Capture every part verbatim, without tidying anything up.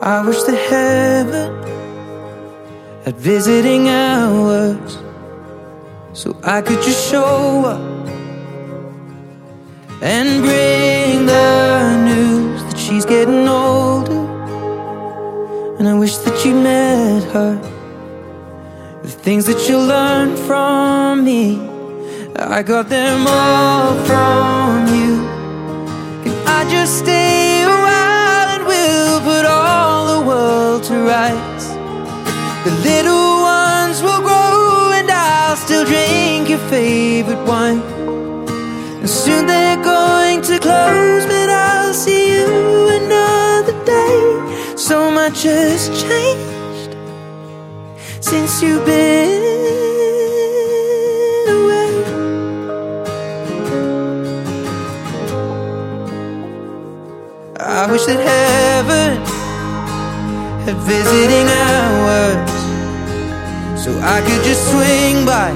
I wish that heaven had visiting hours, so I could just show up and bring the news that she's getting older. And I wish that you met her. The things that you'll learn from me, I got them all from you. Can I just stay a while and we'll put all the world to rights? The little ones will grow and I'll still drink your favorite wine. And soon they're going to close, but I'll see you another day. So much has changed since you've been away. I wish that heaven had visiting hours, so I could just swing by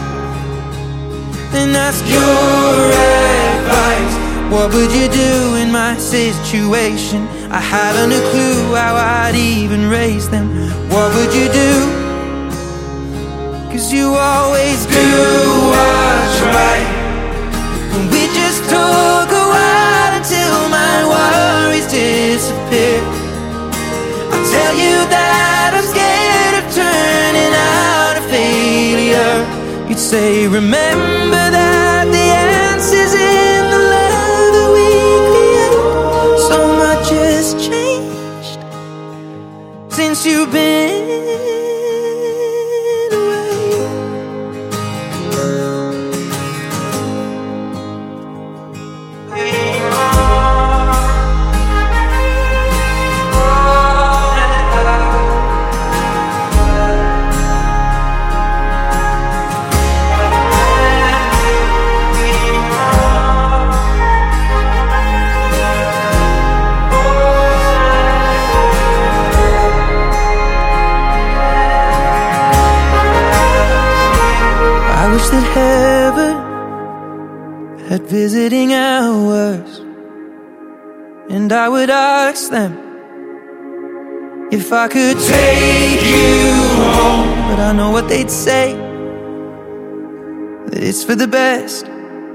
and ask your advice. What would you do in my situation? I haven't a clue how I'd even raise them. What would you do? Cause you always do what's right. And we just took a while until my worries disappear. I'll tell you that I'm scared of turning out a failure. You'd say, remember that the answer's in the love that we create. So much has changed since you've been that heaven had visiting hours, and I would ask them if I could take you home. But I know what they'd say, that it's for the best.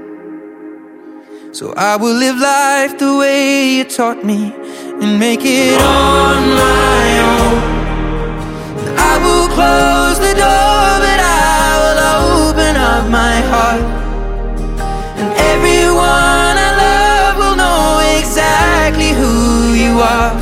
So I will live life the way you taught me and make it on my own. I will close the door, but I will open up my heart, and everyone I love will know exactly who you are.